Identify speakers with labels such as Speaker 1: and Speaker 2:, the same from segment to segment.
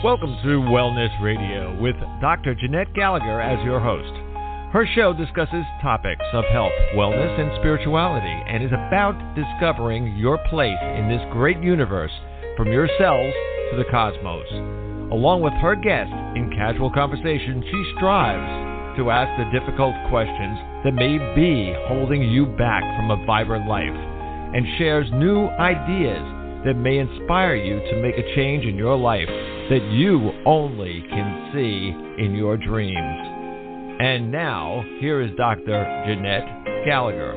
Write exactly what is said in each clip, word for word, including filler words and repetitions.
Speaker 1: Welcome to Wellness Radio with Doctor Jeanette Gallagher as your host. Her show discusses topics of health, wellness, and spirituality and is about discovering your place in this great universe from your cells to the cosmos. Along with her guests, in casual conversation, she strives to ask the difficult questions that may be holding you back from a vibrant life and shares new ideas that may inspire you to make a change in your life that you only can see in your dreams. And now, here is Doctor Jeanette Gallagher.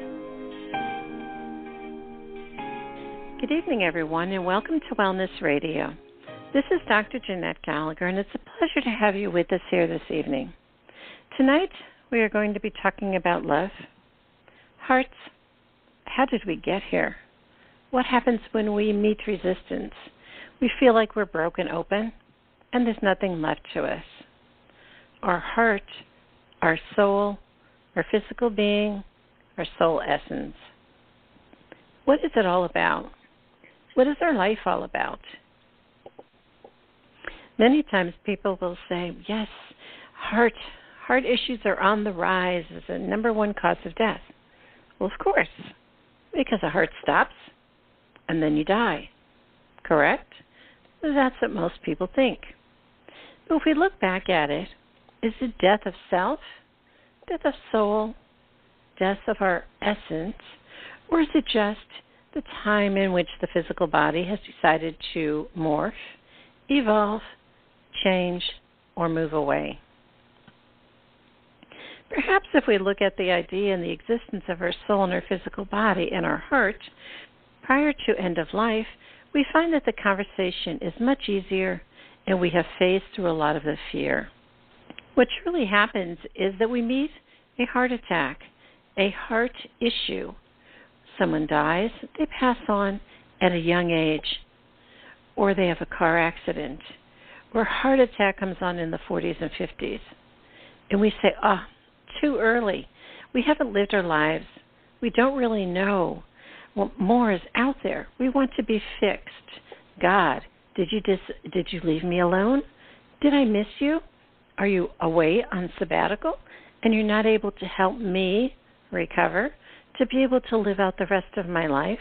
Speaker 2: Good evening, everyone, and welcome to Wellness Radio. This is Doctor Jeanette Gallagher, and it's a pleasure to have you with us here this evening. Tonight, we are going to be talking about love, hearts. How did we get here? What happens when we meet resistance? We feel like we're broken open, and there's nothing left to us. Our heart, our soul, our physical being, our soul essence. What is it all about? What is our life all about? Many times people will say, yes, heart, heart issues are on the rise as the number one cause of death. Well, of course, because the heart stops, and then you die. Correct? That's what most people think. But if we look back at it, is it death of self, death of soul, death of our essence, or is it just the time in which the physical body has decided to morph, evolve, change, or move away? Perhaps if we look at the idea and the existence of our soul and our physical body and our heart prior to end of life, we find that the conversation is much easier and we have phased through a lot of the fear. What truly happens is that we meet a heart attack, a heart issue. Someone dies, they pass on at a young age, or they have a car accident, or a heart attack comes on in the forties and fifties. And we say, ah, oh, too early. We haven't lived our lives. We don't really know what more is out there. We want to be fixed. God, did you dis- did you leave me alone? Did I miss you? Are you away on sabbatical and you're not able to help me recover to be able to live out the rest of my life?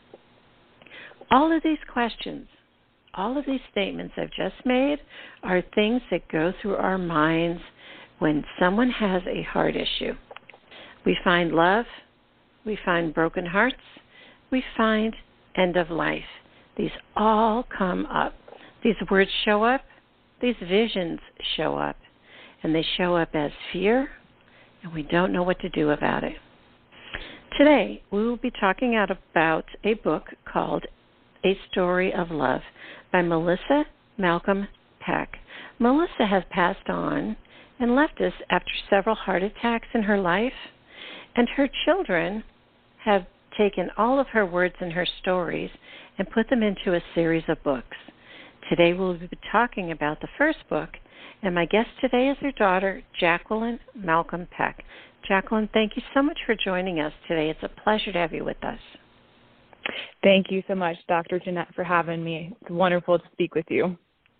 Speaker 2: All of these questions, all of these statements I've just made are things that go through our minds when someone has a heart issue. We find love, we find broken hearts, we find end of life. These all come up. These words show up, these visions show up, and they show up as fear, and we don't know what to do about it. Today, we will be talking out about a book called A Story of Love by Melissa Malcolm Peck. Melissa has passed on and left us after several heart attacks in her life, and her children have taken all of her words and her stories and put them into a series of books. Today we'll be talking about the first book, and my guest today is her daughter, Jacqueline Malcolm Peck. Jacqueline, thank you so much for joining us today. It's a pleasure to have you with us.
Speaker 3: Thank you so much, Doctor Jeanette, for having me. It's wonderful to speak with you.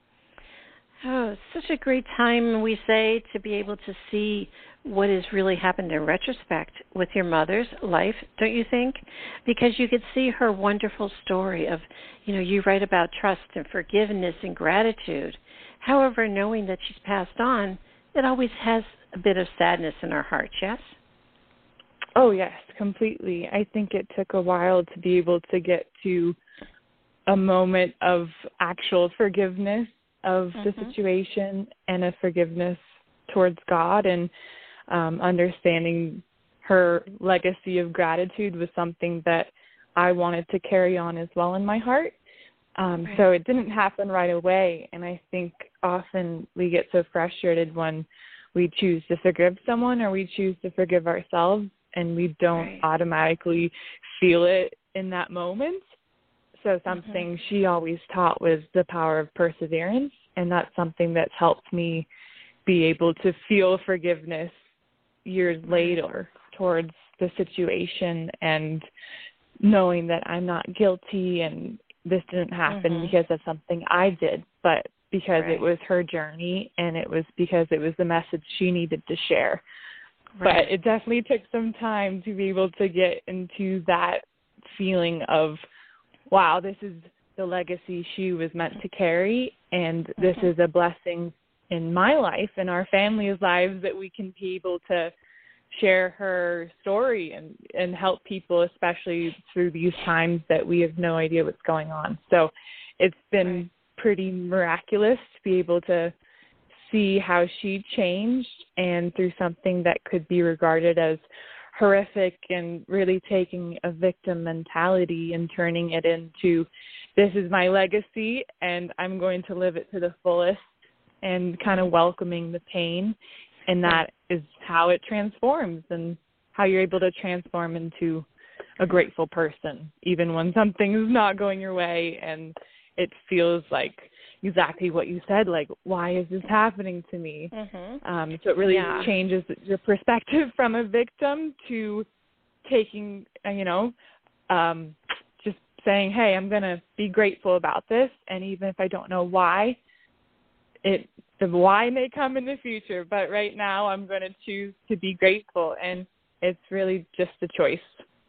Speaker 2: Oh, it's such a great time, we say, to be able to see what has really happened in retrospect with your mother's life, don't you think? Because you could see her wonderful story of, you know, you write about trust and forgiveness and gratitude. However, knowing that she's passed on, it always has a bit of sadness in our hearts, yes?
Speaker 3: Oh, yes, completely. I think it took a while to be able to get to a moment of actual forgiveness of mm-hmm. the situation and a forgiveness towards God, and um, understanding her legacy of gratitude was something that I wanted to carry on as well in my heart. Um, right. So it didn't happen right away, and I think often we get so frustrated when we choose to forgive someone or we choose to forgive ourselves, and we don't right. automatically feel it in that moment. So something mm-hmm. she always taught was the power of perseverance, and that's something that's helped me be able to feel forgiveness years later towards the situation, and knowing that I'm not guilty and this didn't happen mm-hmm. because of something I did, but because
Speaker 2: right.
Speaker 3: it was her journey, and it was because it was the message she needed to share.
Speaker 2: Right.
Speaker 3: But it definitely took some time to be able to get into that feeling of, wow, this is the legacy she was meant to carry, and this
Speaker 2: mm-hmm.
Speaker 3: is a blessing in my life and our family's lives that we can be able to share her story and, and help people, especially through these times that we have no idea what's going on. So it's been
Speaker 2: right.
Speaker 3: pretty miraculous to be able to see how she changed, and through something that could be regarded as horrific and really taking a victim mentality and turning it into, this is my legacy and I'm going to live it to the fullest, and kind of welcoming the pain. And that is how it transforms, and how you're able to transform into a grateful person, even when something is not going your way and it feels like exactly what you said, like, why is this happening to me?
Speaker 2: Mm-hmm.
Speaker 3: Um, so it really
Speaker 2: yeah.
Speaker 3: changes your perspective from a victim to taking, you know, um, just saying, hey, I'm going to be grateful about this. And even if I don't know why, it the why may come in the future, but right now I'm going to choose to be grateful. And it's really just a choice.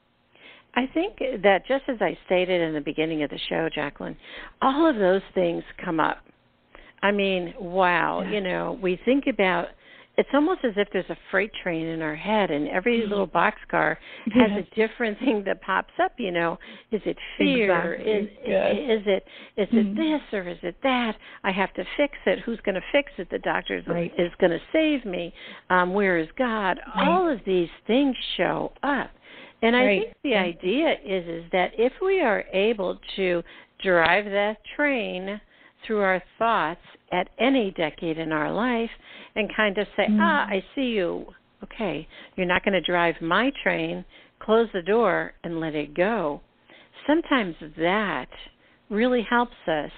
Speaker 2: I think that, just as I stated in the beginning of the show, Jacqueline, all of those things come up. I mean, wow, yeah. you know, we think about, it's almost as if there's a freight train in our head, and every little boxcar has
Speaker 3: yes.
Speaker 2: a different thing that pops up, you know. Is it fear?
Speaker 3: Exactly.
Speaker 2: Is,
Speaker 3: yes.
Speaker 2: is it is it
Speaker 3: mm-hmm.
Speaker 2: this or is it that? I have to fix it. Who's going to fix it? The doctor
Speaker 3: right.
Speaker 2: is going to save me. Um, where is God?
Speaker 3: Right.
Speaker 2: All of these things show up. And I
Speaker 3: right.
Speaker 2: think the idea is is that if we are able to drive that train through our thoughts at any decade in our life and kind of say, mm. ah, I see you. Okay, you're not going to drive my train. Close the door and let it go. Sometimes that really helps us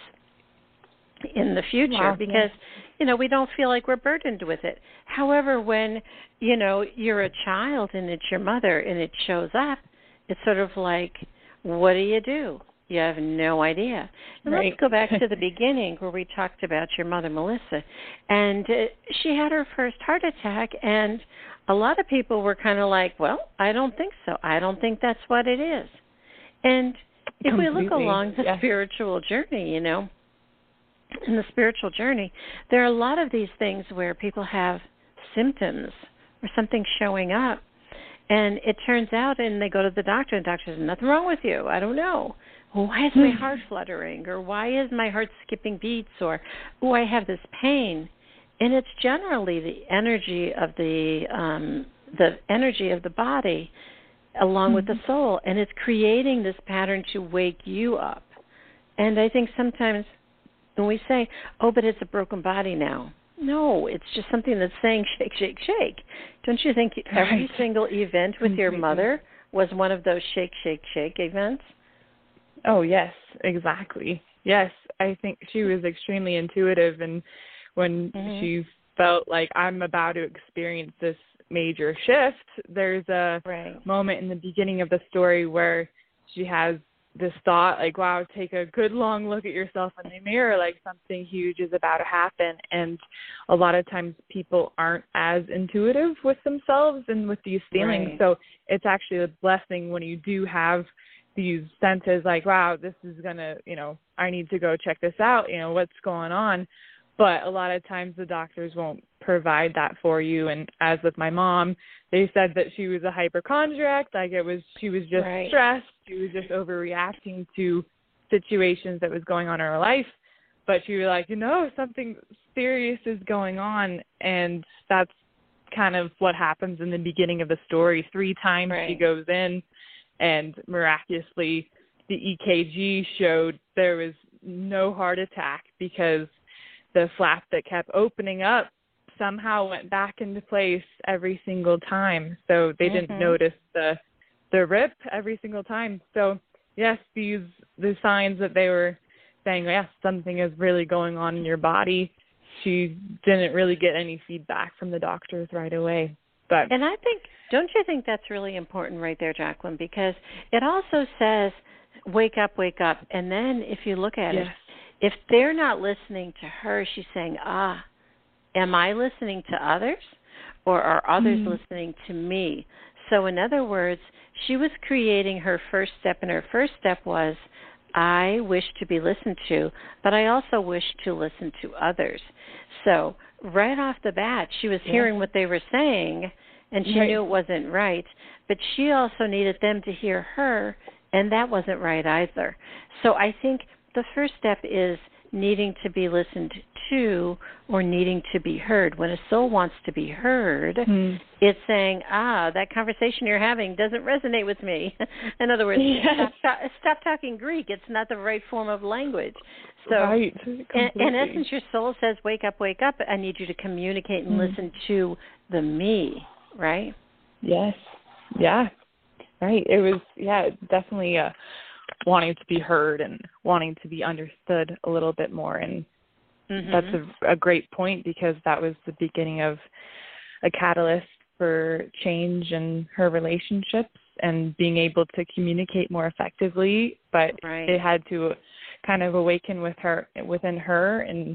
Speaker 2: in the future
Speaker 3: wow.
Speaker 2: because,
Speaker 3: yeah.
Speaker 2: you know, we don't feel like we're burdened with it. However, when, you know, you're a child and it's your mother and it shows up, it's sort of like, what do you do? You have no idea. And
Speaker 3: right.
Speaker 2: let's go back to the beginning where we talked about your mother, Melissa. And uh, she had her first heart attack, and a lot of people were kind of like, well, I don't think so. I don't think that's what it is. And if
Speaker 3: Completely.
Speaker 2: we look along the
Speaker 3: yeah.
Speaker 2: spiritual journey, you know, in the spiritual journey, there are a lot of these things where people have symptoms or something showing up, and it turns out, and they go to the doctor, and the doctor says, nothing wrong with you. I don't know. Well, why is my heart fluttering? Or why is my heart skipping beats? Or, oh, I have this pain. And it's generally the energy of the um, the energy of the body along mm-hmm. with the soul, and it's creating this pattern to wake you up. And I think sometimes when we say, oh, but it's a broken body now. No, it's just something that's saying shake, shake, shake. Don't you think every
Speaker 3: right.
Speaker 2: single event with your mother was one of those shake, shake, shake events?
Speaker 3: Oh, yes, exactly. Yes, I think she was extremely intuitive, and when mm-hmm. she felt like I'm about to experience this major shift, there's a
Speaker 2: right.
Speaker 3: moment in the beginning of the story where she has this thought, like, wow, take a good long look at yourself in the mirror, like something huge is about to happen. And a lot of times people aren't as intuitive with themselves and with these feelings.
Speaker 2: Right.
Speaker 3: So it's actually a blessing when you do have these senses like, wow, this is going to, you know, I need to go check this out, you know, what's going on. But a lot of times the doctors won't provide that for you. And as with my mom, they said that she was a hypochondriac, like it was, she was just
Speaker 2: right.
Speaker 3: stressed. She was just overreacting to situations that was going on in her life. But she was like, you know, something serious is going on. And that's kind of what happens in the beginning of the story. Three times right. she goes in, and miraculously the E K G showed there was no heart attack because the flap that kept opening up somehow went back into place every single time. So they mm-hmm. didn't notice the the rip every single time. So yes, these the signs that they were saying, yes, something is really going on in your body. She didn't really get any feedback from the doctors right away. But
Speaker 2: and I think, don't you think that's really important right there, Jacqueline? Because it also says, wake up, wake up. And then if you look at
Speaker 3: yes.
Speaker 2: if they're not listening to her, she's saying, ah, am I listening to others, or are others mm-hmm. listening to me? So in other words, she was creating her first step, and her first step was, I wish to be listened to, but I also wish to listen to others. So right off the bat, she was yeah. hearing what they were saying, and she right. knew it wasn't right, but she also needed them to hear her, and that wasn't right either. So I think the first step is needing to be listened to or needing to be heard. When a soul wants to be heard, mm. it's saying, ah, that conversation you're having doesn't resonate with me. In other words, yes. stop, stop talking Greek. It's not the right form of language. So
Speaker 3: right.
Speaker 2: in, in essence, your soul says, wake up, wake up. I need you to communicate and mm. listen to the me, right?
Speaker 3: Yes. Yeah. Right. It was, yeah, definitely a wanting to be heard and wanting to be understood a little bit more. And mm-hmm. that's a, a great point, because that was the beginning of a catalyst for change in her relationships and being able to communicate more effectively. But
Speaker 2: right.
Speaker 3: it had to kind of awaken with her, within her, and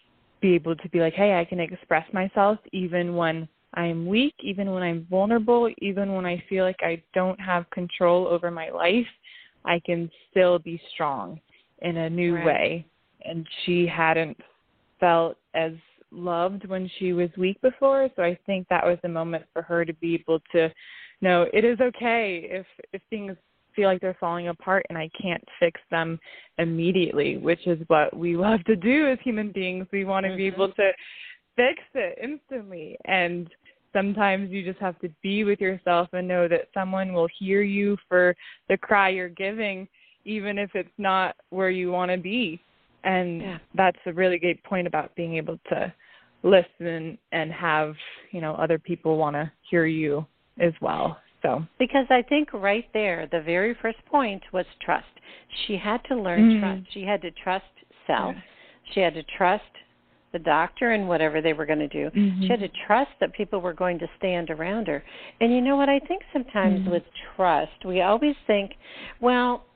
Speaker 3: be able to be like, hey, I can express myself even when I'm weak, even when I'm vulnerable, even when I feel like I don't have control over my life. I can still be strong in a new right. way. And she hadn't felt as loved when she was weak before. So I think that was the moment for her to be able to know it is okay if, if things feel like they're falling apart and I can't fix them immediately, which is what we love to do as human beings. We want to mm-hmm. be able to fix it instantly. And sometimes you just have to be with yourself and know that someone will hear you for the cry you're giving, even if it's not where you want to be. And yeah. that's a really great point about being able to listen and have, you know, other people want to hear you as well. So
Speaker 2: because I think right there, the very first point was trust. She had to learn mm. trust. She had to trust self. Yes. She had to trust the doctor and whatever they were going to do. Mm-hmm. She had to trust that people were going to stand around her. And you know what? I think sometimes mm-hmm. with trust, we always think, well,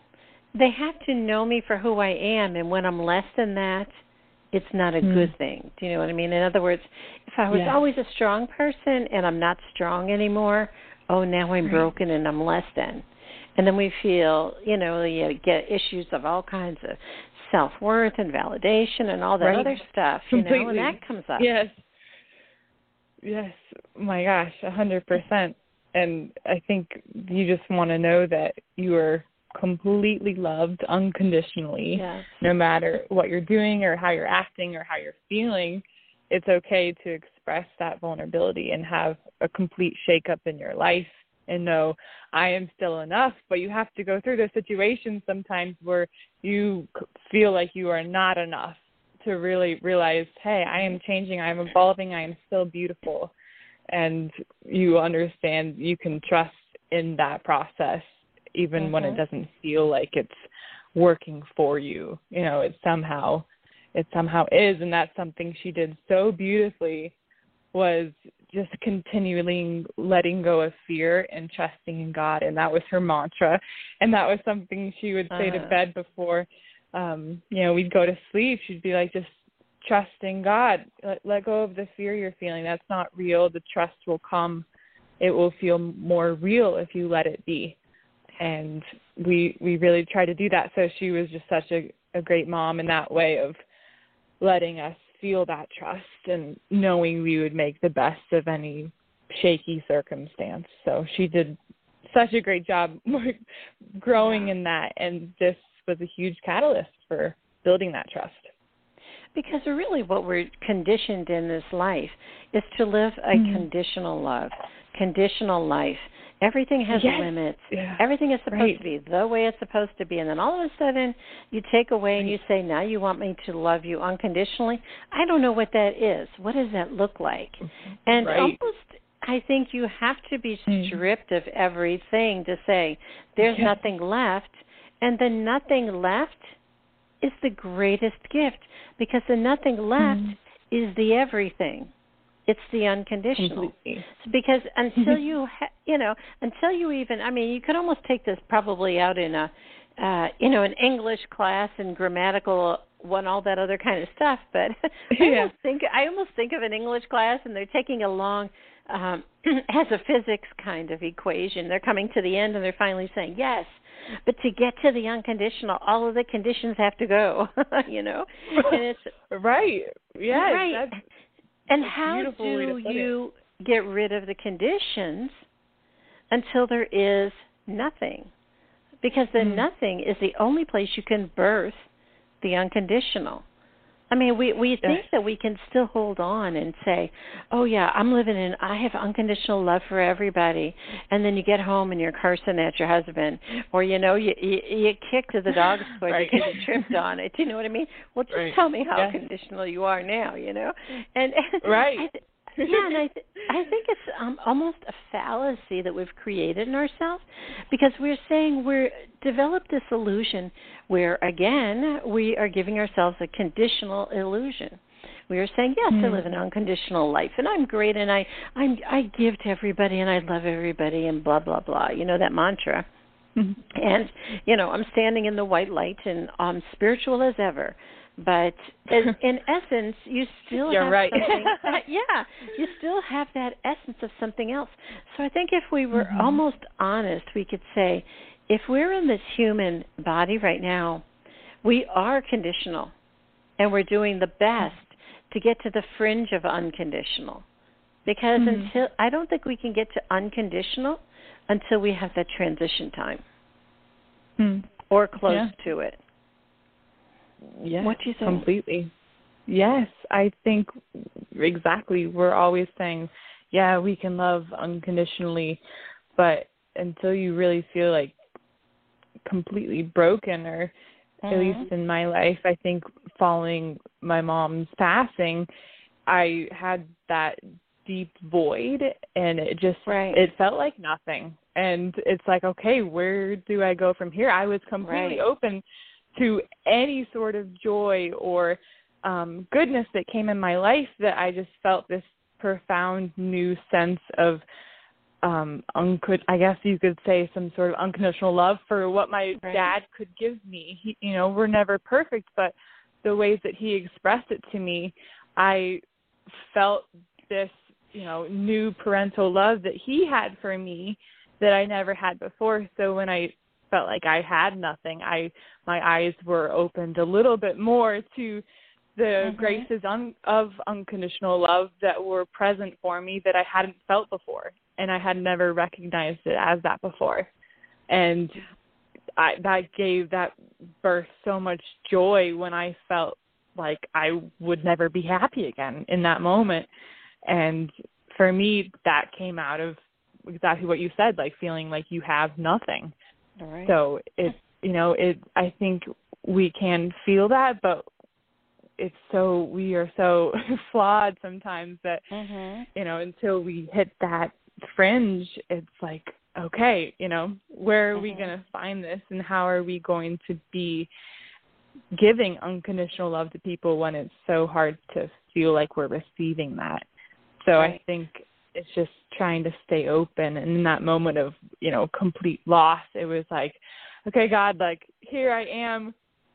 Speaker 2: they have to know me for who I am, and when I'm less than that, it's not a mm-hmm. good thing. Do you know what I mean? In other words, if I was yes. always a strong person and I'm not strong anymore, oh, now I'm right. broken and I'm less than. And then we feel, you know, you get issues of all kinds of self-worth and validation and all that right. other stuff, you
Speaker 3: Completely.
Speaker 2: know, and that comes up.
Speaker 3: Yes. Yes. My gosh, a hundred percent. And I think you just want to know that you are completely loved unconditionally,
Speaker 2: yes.
Speaker 3: no matter what you're doing or how you're acting or how you're feeling. It's okay to express that vulnerability and have a complete shakeup in your life and know I am still enough. But you have to go through those situations sometimes where you feel like you are not enough to really realize, hey, I am changing, I am evolving, I am still beautiful. And you understand you can trust in that process, even mm-hmm. when it doesn't feel like it's working for you. You know, it somehow, it somehow is. And that's something she did so beautifully, was just continually letting go of fear and trusting in God. And that was her mantra. And that was something she would say uh-huh. to bed before, um, you know, we'd go to sleep. She'd be like, just trust in God. Let, let go of the fear you're feeling. That's not real. The trust will come. It will feel more real if you let it be. And we we really try to do that. So she was just such a, a great mom in that way of letting us feel that trust and knowing we would make the best of any shaky circumstance. So she did such a great job growing yeah. in that, and this was a huge catalyst for building that trust.
Speaker 2: Because really what we're conditioned in this life is to live a mm-hmm. conditional love, conditional life. Everything has
Speaker 3: yes.
Speaker 2: limits.
Speaker 3: Yeah.
Speaker 2: Everything is supposed
Speaker 3: right.
Speaker 2: to be the way it's supposed to be. And then all of a sudden you take away right. and you say, now you want me to love you unconditionally? I don't know what that is. What does that look like? And
Speaker 3: right.
Speaker 2: almost I think you have to be stripped mm. of everything to say there's yes. nothing left. And the nothing left is the greatest gift, because the nothing left mm. is the everything. It's the unconditional. So because until you, ha- you know, until you even, I mean, you could almost take this probably out in a, uh, you know, an English class in grammatical want all that other kind of stuff. But I
Speaker 3: yeah.
Speaker 2: almost think I almost think of an English class, and they're taking a long um, as a physics kind of equation. They're coming to the end, and they're finally saying yes. But to get to the unconditional, all of the conditions have to go. you know, and it's
Speaker 3: right. Yeah.
Speaker 2: Right.
Speaker 3: That's,
Speaker 2: and
Speaker 3: that's
Speaker 2: how do you it. get rid of the conditions until there is nothing? Because the mm. nothing is the only place you can birth the unconditional. I mean, we, we think yes. that we can still hold on and say, oh, yeah, I'm living in, I have unconditional love for everybody. And then you get home and you're cursing at your husband. Or, you know, you you, you kicked the dog's foot right. because you tripped on it. Do you know what I mean? Well, just right. tell me how yes. conditional you are now, you know? And, and
Speaker 3: Right.
Speaker 2: I, yeah, and I, th- I think it's um, almost a fallacy that we've created in ourselves, because we're saying we're developed this illusion where, again, we are giving ourselves a conditional illusion. We are saying, yes, mm-hmm. I live an unconditional life, and I'm great, and I I'm, I give to everybody, and I love everybody, and blah, blah, blah. You know, that mantra. Mm-hmm. And, you know, I'm standing in the white light, and I'm spiritual as ever. But in, in essence, you still
Speaker 3: You're
Speaker 2: have
Speaker 3: right.
Speaker 2: something. yeah, you still have that essence of something else. So I think if we were mm-hmm. almost honest, we could say, if we're in this human body right now, we are conditional, and we're doing the best to get to the fringe of unconditional. Because mm-hmm. until I don't think we can get to unconditional until we have that transition time, mm. or close yeah. to it.
Speaker 3: Yes,
Speaker 2: what do you think?
Speaker 3: Completely. Yes, I think exactly. We're always saying, yeah, we can love unconditionally, but until you really feel like completely broken, or mm-hmm. at least in my life, I think following my mom's passing, I had that deep void, and it just,
Speaker 2: right.
Speaker 3: it felt like nothing. And it's like, okay, where do I go from here? I was completely
Speaker 2: right.
Speaker 3: open to any sort of joy or um, goodness that came in my life, that I just felt this profound new sense of, um, unco- I guess you could say, some sort of unconditional love for what my
Speaker 2: right.
Speaker 3: dad could give me. He, you know, we're never perfect, but the ways that he expressed it to me, I felt this, you know, new parental love that he had for me that I never had before. So when I felt like I had nothing, I my eyes were opened a little bit more to the mm-hmm. graces un, of unconditional love that were present for me that I hadn't felt before, and I had never recognized it as that before. And I, that gave that birth so much joy when I felt like I would never be happy again in that moment. And for me, that came out of exactly what you said, like feeling like you have nothing.
Speaker 2: All right.
Speaker 3: So it, you know, it, I think we can feel that, but it's so, we are so flawed sometimes that,
Speaker 2: mm-hmm.
Speaker 3: you know, until we hit that fringe, it's like, okay, you know, where are mm-hmm. we going to find this, and how are we going to be giving unconditional love to people when it's so hard to feel like we're receiving that? So right. I think it's just trying to stay open. And in that moment of, you know, complete loss, it was like, okay, God, like, here I am.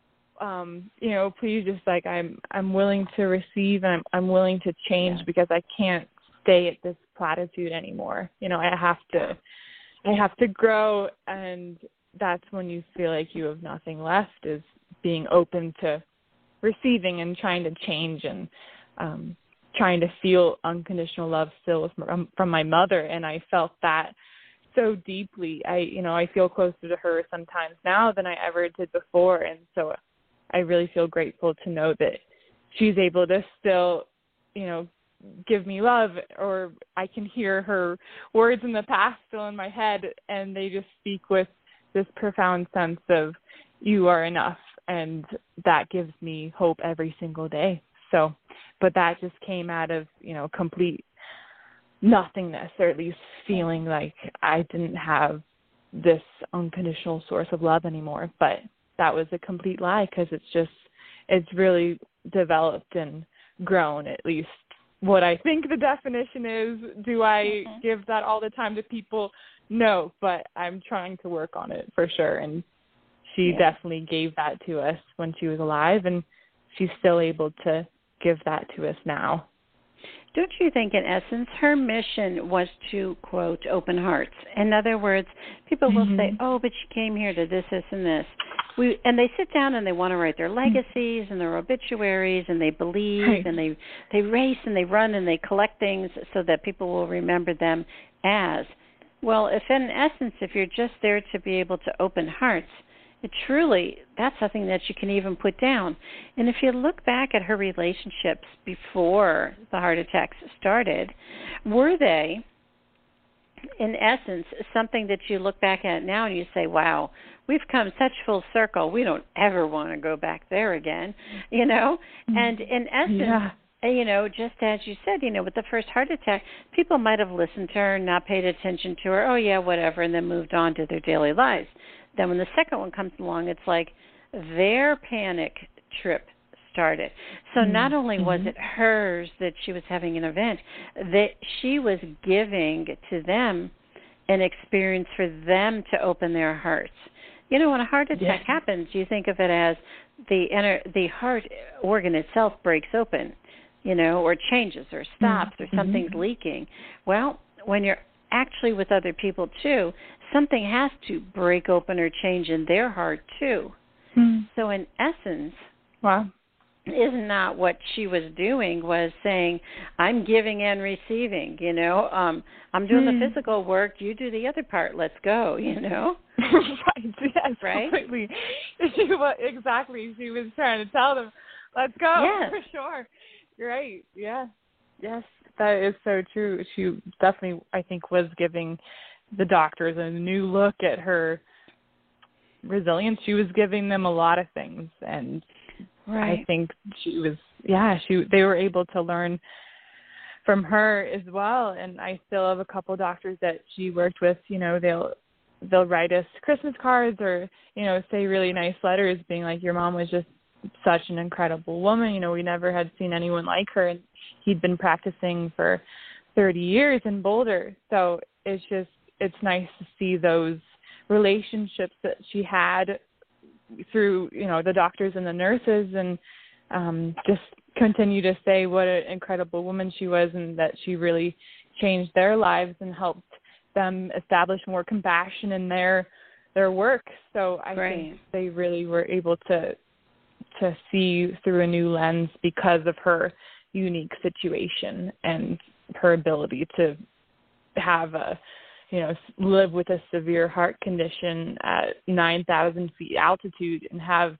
Speaker 3: Um, you know, please just like, I'm, I'm willing to receive, and I'm, I'm willing to change yeah. because I can't stay at this platitude anymore. You know, I have to, I have to grow. And that's when you feel like you have nothing left, is being open to receiving and trying to change, and, um, trying to feel unconditional love still from, from my mother. And I felt that so deeply. I, you know, I feel closer to her sometimes now than I ever did before. And so I really feel grateful to know that she's able to still, you know, give me love, or I can hear her words in the past still in my head, and they just speak with this profound sense of, you are enough. And that gives me hope every single day. So, but that just came out of, you know, complete nothingness, or at least feeling like I didn't have this unconditional source of love anymore. But that was a complete lie, because it's just, it's really developed and grown, at least what I think the definition is. Do I mm-hmm. give that all the time to people? No, but I'm trying to work on it for sure. And she yeah. definitely gave that to us when she was alive. And she's still able to give that to us now.
Speaker 2: Don't you think, in essence, her mission was to, quote, open hearts? In other words, people will mm-hmm. say, oh, but she came here to this, this, and this. We, and they sit down and they want to write their legacies and their obituaries, and they believe, right. and they, they race and they run and they collect things so that people will remember them as. Well, if in essence, if you're just there to be able to open hearts, it truly, that's something that you can even put down. And if you look back at her relationships before the heart attacks started, were they, in essence, something that you look back at now and you say, wow, we've come such full circle, we don't ever want to go back there again, you know? And in essence, yeah. you know, just as you said, you know, with the first heart attack, people might have listened to her, not paid attention to her, oh, yeah, whatever, and then moved on to their daily lives. Then when the second one comes along, it's like their panic trip started. So mm-hmm. not only was it hers that she was having an event, that she was giving to them an experience for them to open their hearts. You know, when a heart attack yeah. happens, you think of it as the inner, the heart organ itself breaks open, you know, or changes or stops mm-hmm. or something's leaking. Well, when you're actually with other people too, something has to break open or change in their heart too. Mm. So in essence,
Speaker 3: wow,
Speaker 2: is not what she was doing was saying, I'm giving and receiving, you know, um, I'm doing mm. the physical work, you do the other part, let's go, you know.
Speaker 3: right, yes,
Speaker 2: right?
Speaker 3: completely. She was, exactly, she was trying to tell them, let's go,
Speaker 2: yes.
Speaker 3: for sure. You're right, yeah, yes. That is so true. She definitely, I think, was giving the doctors a new look at her resilience. She was giving them a lot of things, and right. I think she was, yeah, she they were able to learn from her as well. And I still have a couple doctors that she worked with. You know, they'll they'll write us Christmas cards or, you know, say really nice letters, being like, your mom was just such an incredible woman. You know, we never had seen anyone like her. And he'd been practicing for thirty years in Boulder. So it's just, it's nice to see those relationships that she had through, you know, the doctors and the nurses, and um, just continue to say what an incredible woman she was, and that she really changed their lives and helped them establish more compassion in their their work. So I right. think they really were able to to see through a new lens because of her unique situation and her ability to have a, you know, live with a severe heart condition at nine thousand feet altitude and have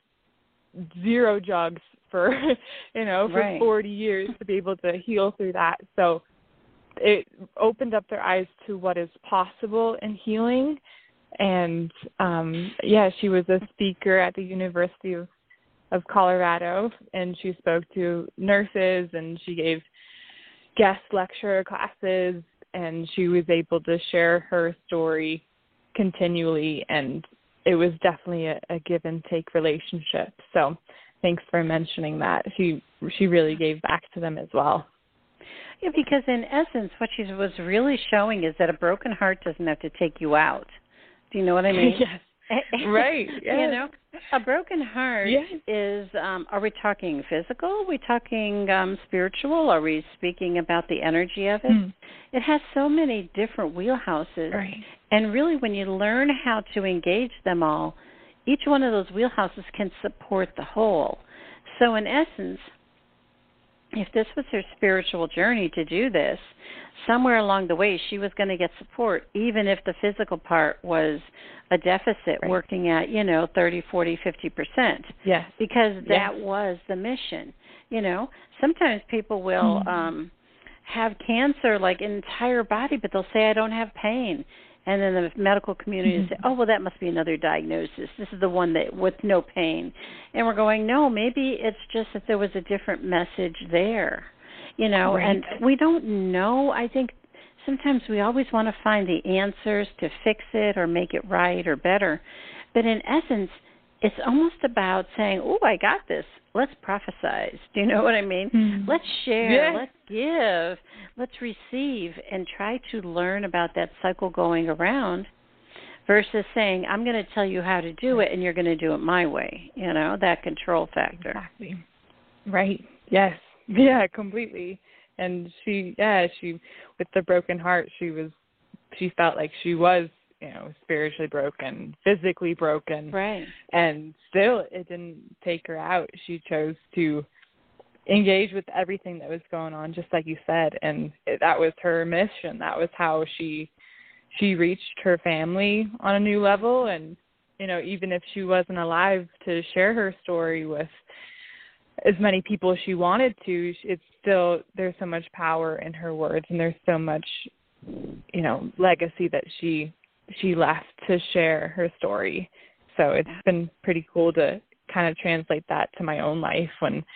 Speaker 3: zero jugs for, you know, for right. forty years to be able to heal through that. So it opened up their eyes to what is possible in healing. And, um, yeah, she was a speaker at the University of of Colorado, and she spoke to nurses, and she gave guest lecture classes, and she was able to share her story continually, and it was definitely a, a give and take relationship. So thanks for mentioning that. She she really gave back to them as well.
Speaker 2: Yeah, because in essence, what she was really showing is that a broken heart doesn't have to take you out. Do you know what I mean?
Speaker 3: Yes. Right. Yes.
Speaker 2: You know, a broken heart yes. is, um, are we talking physical? Are we talking um, spiritual? Are we speaking about the energy of it? Mm. It has so many different wheelhouses.
Speaker 3: Right.
Speaker 2: And really, when you learn how to engage them all, each one of those wheelhouses can support the whole. So in essence, if this was her spiritual journey to do this, somewhere along the way she was going to get support, even if the physical part was a deficit, right. working at, you know, thirty, forty, fifty percent.
Speaker 3: Yes.
Speaker 2: Because that
Speaker 3: yes.
Speaker 2: was the mission. You know, sometimes people will mm-hmm. um, have cancer, like entire body, but they'll say, I don't have pain. And then the medical community mm-hmm. say, oh, well, that must be another diagnosis. This is the one that with no pain. And we're going, no, maybe it's just that there was a different message there, you know,
Speaker 3: right.
Speaker 2: and we don't know. I think sometimes we always want to find the answers to fix it or make it right or better. But in essence, it's almost about saying, oh, I got this. Let's prophesize. Do you know what I mean? Mm-hmm. Let's share.
Speaker 3: Yeah.
Speaker 2: Let's give. Let's receive and try to learn about that cycle going around versus saying, I'm going to tell you how to do it and you're going to do it my way. You know, that control factor.
Speaker 3: Exactly. Right. Yes. Yeah, completely. And she, yeah, she, with the broken heart, she was, she felt like she was, you know, spiritually broken, physically broken.
Speaker 2: Right.
Speaker 3: And still, it didn't take her out. She chose to engage with everything that was going on, just like you said. And it, that was her mission. That was how she, she reached her family on a new level. And, you know, even if she wasn't alive to share her story with as many people as she wanted to, it's still, there's so much power in her words, and there's so much, you know, legacy that she she left to share her story. So it's been pretty cool to kind of translate that to my own life when,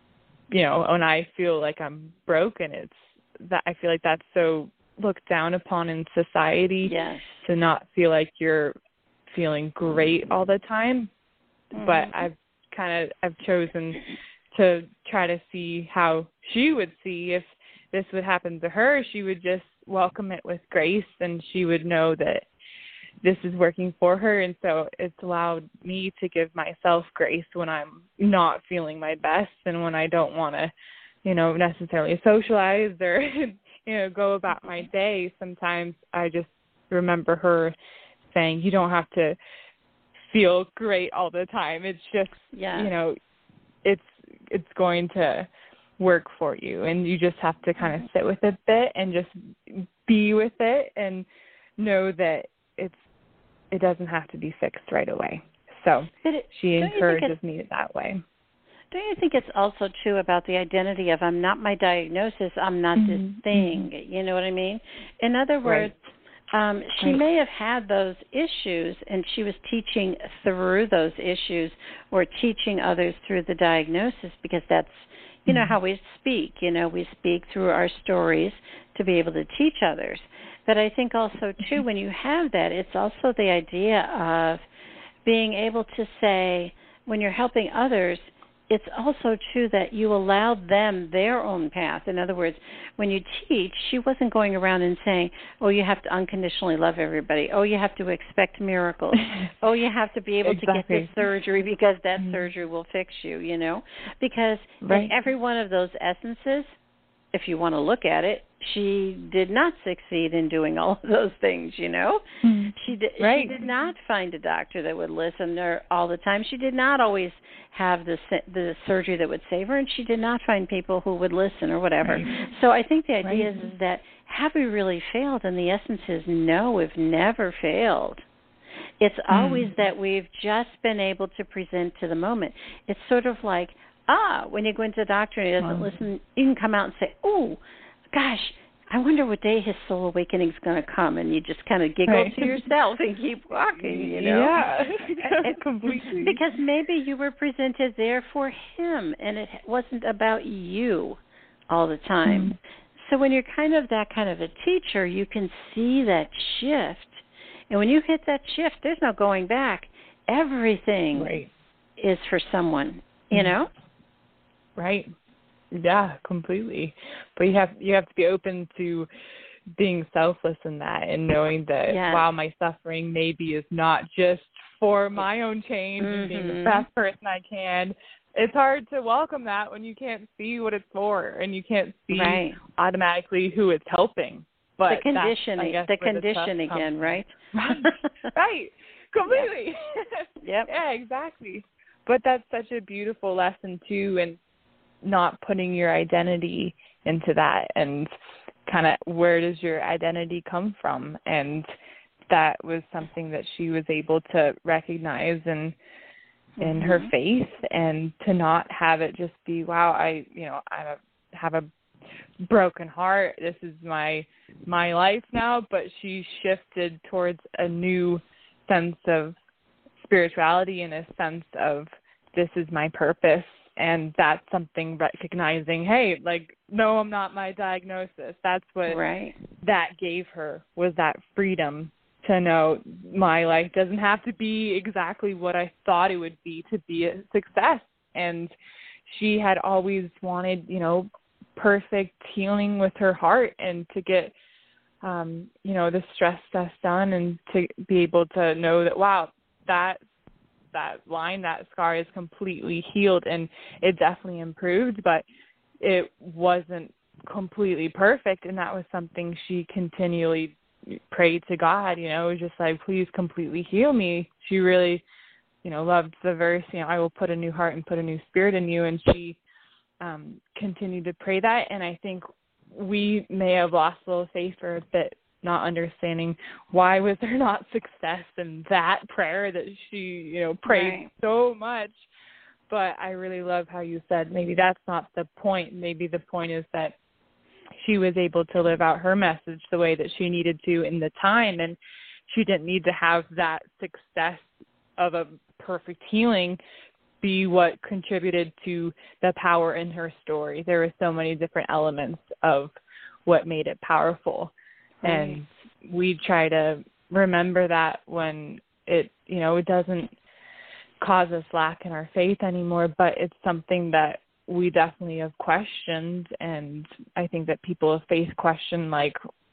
Speaker 3: you know, when I feel like I'm broken. It's that I feel like that's so looked down upon in society.
Speaker 2: Yes.
Speaker 3: To not feel like you're feeling great all the time. Mm-hmm. But I've kind of I've chosen to try to see how she would see if this would happen to her. She would just welcome it with grace, and she would know that this is working for her. And so it's allowed me to give myself grace when I'm not feeling my best and when I don't want to, you know, necessarily socialize or, you know, go about my day. Sometimes I just remember her saying, you don't have to feel great all the time. It's just, yeah. you know, it's it's going to work for you, and you just have to kind of sit with it a bit and just be with it and know that it's it doesn't have to be fixed right away. So it, she encourages me that way.
Speaker 2: Don't you think it's also true about the identity of I'm not my diagnosis, I'm not mm-hmm. this thing, mm-hmm. you know what I mean? In other words, right. um, she right. may have had those issues, and she was teaching through those issues or teaching others through the diagnosis, because that's, you know, mm-hmm. how we speak. You know, we speak through our stories to be able to teach others. But I think also, too, when you have that, it's also the idea of being able to say, when you're helping others, it's also true that you allow them their own path. In other words, when you teach, she wasn't going around and saying, oh, you have to unconditionally love everybody. Oh, you have to expect miracles. Oh, you have to be able exactly. to get this surgery because that mm-hmm. surgery will fix you, you know. Because right. in every one of those essences, if you want to look at it, she did not succeed in doing all of those things, you know. Mm-hmm. She, did, right. she did not find a doctor that would listen to her all the time. She did not always have the the surgery that would save her, and she did not find people who would listen or whatever. Right. So I think the idea right. is, is that have we really failed? And the essence is no, we've never failed. It's always mm. that we've just been able to present to the moment. It's sort of like, ah, when you go into the doctor and he doesn't wow. listen, you can come out and say, oh, gosh, I wonder what day his soul awakening is going to come, and you just kind of giggle right. to yourself and keep walking, you know?
Speaker 3: Yeah, completely.
Speaker 2: Because maybe you were presented there for him, and it wasn't about you all the time. Mm. So when you're kind of that kind of a teacher, you can see that shift. And when you hit that shift, there's no going back. Everything right. is for someone, you know?
Speaker 3: Right. Yeah, completely. But you have you have to be open to being selfless in that, and knowing that yes. wow, my suffering maybe is not just for my own change mm-hmm. and being the best person I can. It's hard to welcome that when you can't see what it's for, and you can't see right. automatically who it's helping. But
Speaker 2: the conditioning, the condition again,
Speaker 3: comes.
Speaker 2: right?
Speaker 3: Right, right, completely.
Speaker 2: Yep.
Speaker 3: Yeah, exactly. But that's such a beautiful lesson too, and not putting your identity into that, and kind of where does your identity come from? And that was something that she was able to recognize in mm-hmm. in her faith, and to not have it just be, wow, I you know I have a broken heart, this is my my life now. But she shifted towards a new sense of spirituality, and a sense of this is my purpose. And that's something recognizing, hey, like, no, I'm not my diagnosis. That's what
Speaker 2: right.
Speaker 3: that gave her, was that freedom to know my life doesn't have to be exactly what I thought it would be to be a success. And she had always wanted, you know, perfect healing with her heart, and to get, um, you know, the stress test done, and to be able to know that, wow, that that line, that scar is completely healed, and it definitely improved, but it wasn't completely perfect, and that was something she continually prayed to God. You know, it was just like, please completely heal me. She really, you know, loved the verse, you know, I will put a new heart and put a new spirit in you, and she um, continued to pray that, and I think we may have lost a little faith for a bit, not understanding why was there not success in that prayer that she, you know, prayed
Speaker 2: right.
Speaker 3: so much. But I really love how you said maybe that's not the point. Maybe the point is that she was able to live out her message the way that she needed to in the time, and she didn't need to have that success of a perfect healing be what contributed to the power in her story. There were so many different elements of what made it powerful. Right. And we try to remember that when it, you know, it doesn't cause us lack in our faith anymore, but it's something that we definitely have questioned. And I think that people of faith question, like,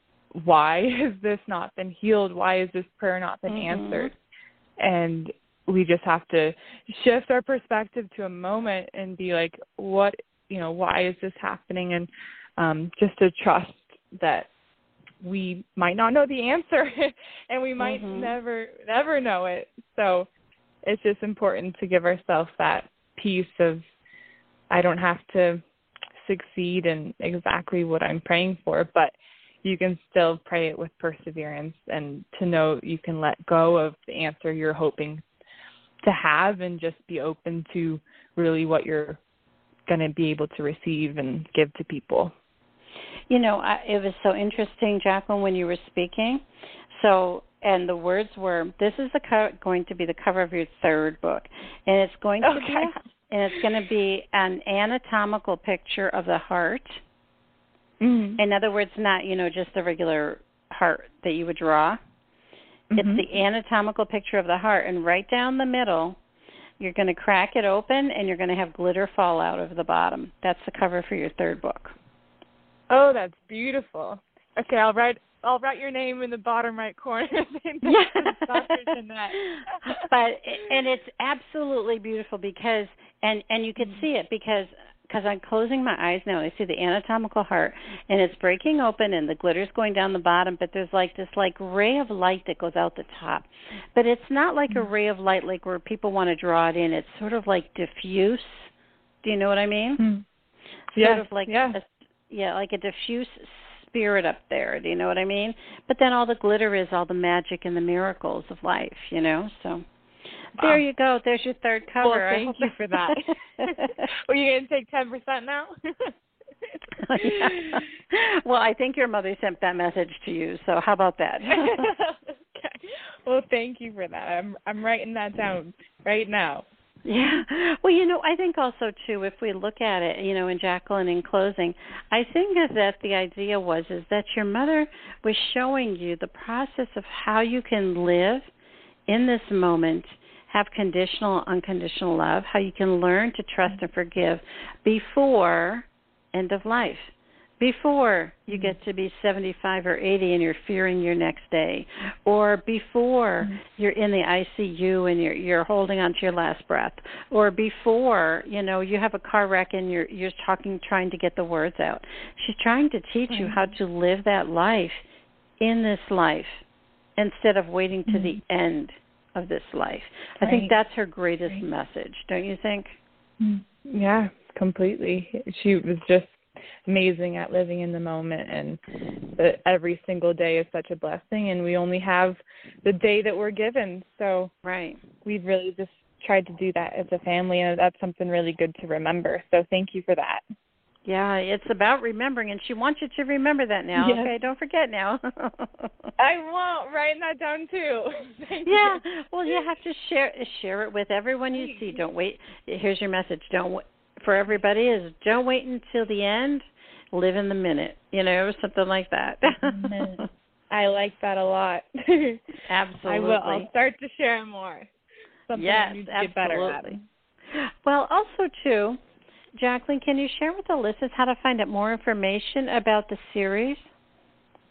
Speaker 3: why has this not been healed? Why has this prayer not been mm-hmm. answered? And we just have to shift our perspective to a moment and be like, what, you know, why is this happening? And um, just to trust that we might not know the answer and we might mm-hmm. never, never know it. So it's just important to give ourselves that peace of, I don't have to succeed in exactly what I'm praying for, but you can still pray it with perseverance, and to know you can let go of the answer you're hoping to have and just be open to really what you're going to be able to receive and give to people.
Speaker 2: You know, I, it was so interesting, Jacqueline, when you were speaking. So, and the words were, this is the co- going to be the cover of your third book. And it's going to
Speaker 3: okay.
Speaker 2: be, and it's going to be an anatomical picture of the heart. Mm-hmm. In other words, not, you know, just the regular heart that you would draw. Mm-hmm. It's the anatomical picture of the heart. And right down the middle, you're going to crack it open, and you're going to have glitter fall out of the bottom. That's the cover for your third book.
Speaker 3: Oh, that's beautiful. Okay, I'll write I'll write your name in the bottom right corner.
Speaker 2: Yeah. But and it's absolutely beautiful because and and you can see it because because I'm closing my eyes now and I see the anatomical heart, and it's breaking open and the glitter's going down the bottom, but there's like this like ray of light that goes out the top. But it's not like a ray of light like where people want to draw it in. It's sort of like diffuse. Do you know what I mean?
Speaker 3: Mm. Yeah.
Speaker 2: Sort of like
Speaker 3: yeah.
Speaker 2: a, yeah, like a diffuse spirit up there. Do you know what I mean? But then all the glitter is all the magic and the miracles of life, you know? So there wow. you go. There's your third cover.
Speaker 3: Well, thank you for that. Were you going to take ten percent now?
Speaker 2: Yeah. Well, I think your mother sent that message to you, so how about that?
Speaker 3: Okay. Well, thank you for that. I'm I'm writing that down right now.
Speaker 2: Yeah. Well, you know, I think also, too, if we look at it, you know, in Jacqueline, in closing, I think that the idea was is that your mother was showing you the process of how you can live in this moment, have conditional, unconditional love, how you can learn to trust and forgive before end of life, before you get to be seventy-five or eighty and you're fearing your next day, or before mm-hmm. you're in the I C U and you're you're holding on to your last breath, or before, you know, you have a car wreck and you're you're talking, trying to get the words out. She's trying to teach mm-hmm. you how to live that life in this life instead of waiting to mm-hmm. the end of this life. Right. I think that's her greatest right. message, don't you think?
Speaker 3: Yeah, completely. She was just amazing at living in the moment, and the, every single day is such a blessing, and we only have the day that we're given. So
Speaker 2: right.
Speaker 3: we've really just tried to do that as a family, and that's something really good to remember. So thank you for that.
Speaker 2: Yeah, it's about remembering, and she wants you to remember that now. Yes. Okay, don't forget now.
Speaker 3: I won't. Write that down too. Thank
Speaker 2: yeah.
Speaker 3: you.
Speaker 2: Well, you have to share share it with everyone you see. Don't wait. Here's your message. Don't for everybody is don't wait until the end. Live in the minute. You know, something like that.
Speaker 3: I like that a lot.
Speaker 2: Absolutely.
Speaker 3: I will. I'll start to share more. Something
Speaker 2: yes,
Speaker 3: I need to
Speaker 2: absolutely.
Speaker 3: get better at.
Speaker 2: Well, also too. Jacqueline, can you share with the listeners how to find out more information about the series?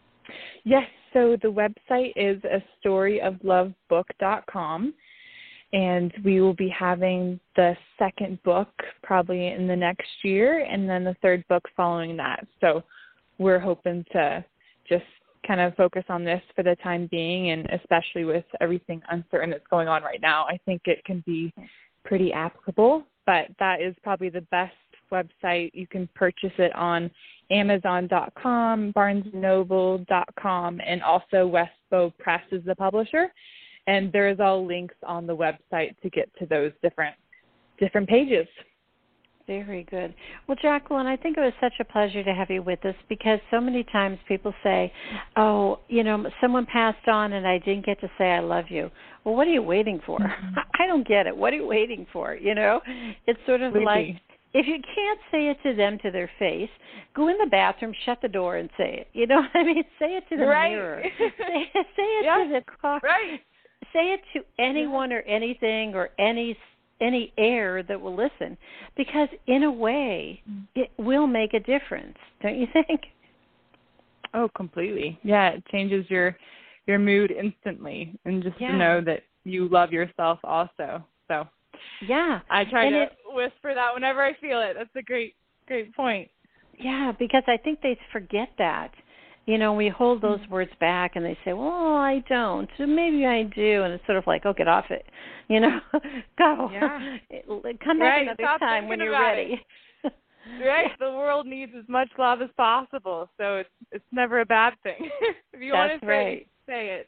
Speaker 3: Yes, so the website is a story of love book dot com, And we will be having the second book probably in the next year, and then the third book following that. So we're hoping to just kind of focus on this for the time being, and especially with everything uncertain that's going on right now, I think it can be pretty applicable. But that is probably the best website. You can purchase it on Amazon dot com, Barnes and Noble dot com, and also Westbow Press is the publisher. And there's all links on the website to get to those different different pages.
Speaker 2: Very good. Well, Jacqueline, I think it was such a pleasure to have you with us, because so many times people say, oh, you know, someone passed on and I didn't get to say I love you. Well, what are you waiting for? Mm-hmm. I don't get it. What are you waiting for? You know, it's sort of really? like, if you can't say it to them to their face, go in the bathroom, shut the door, and say it. You know what I mean? Say it to the
Speaker 3: right.
Speaker 2: mirror. say, say it
Speaker 3: yeah.
Speaker 2: to the car.
Speaker 3: Right.
Speaker 2: Say it to anyone or anything or any any air that will listen, because in a way it will make a difference, don't you think?
Speaker 3: Oh, completely. Yeah, it changes your your mood instantly, and just
Speaker 2: yeah.
Speaker 3: to know that you love yourself also. So
Speaker 2: yeah,
Speaker 3: I try
Speaker 2: and
Speaker 3: to
Speaker 2: it,
Speaker 3: whisper that whenever I feel it. That's a great great point.
Speaker 2: Yeah, because I think they forget that. You know, we hold those words back, and they say, well, I don't. So maybe I do. And it's sort of like, oh, get off it. You know, go.
Speaker 3: Yeah.
Speaker 2: Come back
Speaker 3: right.
Speaker 2: another
Speaker 3: Stop
Speaker 2: time when you're ready.
Speaker 3: Right. The world needs as much love as possible, so it's it's never a bad thing. If you
Speaker 2: That's
Speaker 3: want to
Speaker 2: right.
Speaker 3: say, say it.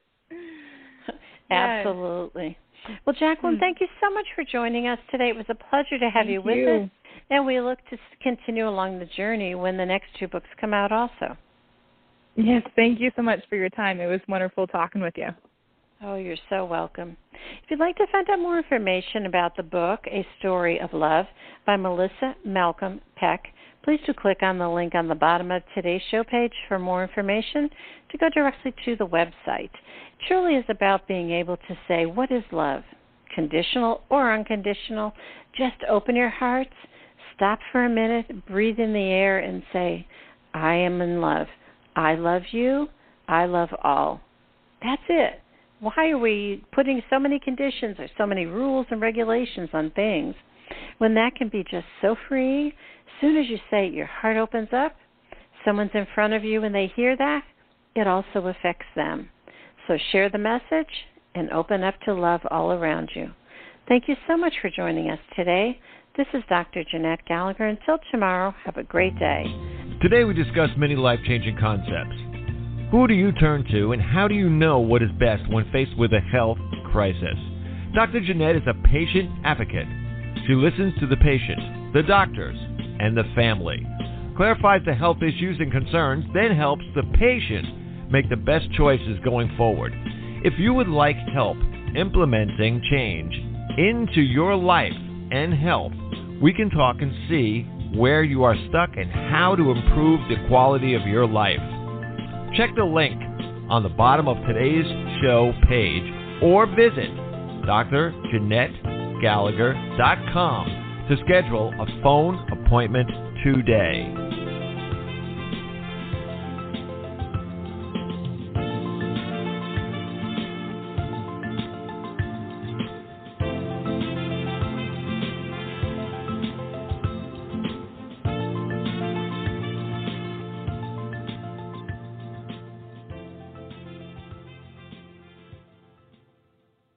Speaker 2: Absolutely. Well, Jacqueline,
Speaker 3: hmm.
Speaker 2: thank you so much for joining us today. It was a pleasure to have
Speaker 3: thank
Speaker 2: you with
Speaker 3: you.
Speaker 2: us, and we look to continue along the journey when the next two books come out also.
Speaker 3: Yes, thank you so much for your time. It was wonderful talking with you.
Speaker 2: Oh, you're so welcome. If you'd like to find out more information about the book, A Story of Love by Melissa Malcolm Peck, please do click on the link on the bottom of today's show page for more information to go directly to the website. It truly is about being able to say, what is love? Conditional or unconditional? Just open your hearts, stop for a minute, breathe in the air, and say, I am in love. I love you. I love all. That's it. Why are we putting so many conditions or so many rules and regulations on things when that can be just so free? As soon as you say it, your heart opens up. Someone's in front of you and they hear that, it also affects them. So share the message and open up to love all around you. Thank you so much for joining us today. This is Doctor Jeanette Gallagher. Until tomorrow, have a great day.
Speaker 1: Today we discussed many life-changing concepts. Who do you turn to, and how do you know what is best when faced with a health crisis? Doctor Jeanette is a patient advocate. She listens to the patient, the doctors, and the family, clarifies the health issues and concerns, then helps the patient make the best choices going forward. If you would like help implementing change into your life and health, we can talk and see where you are stuck and how to improve the quality of your life. Check the link on the bottom of today's show page or visit D R Jeanette Gallagher dot com to schedule a phone appointment today.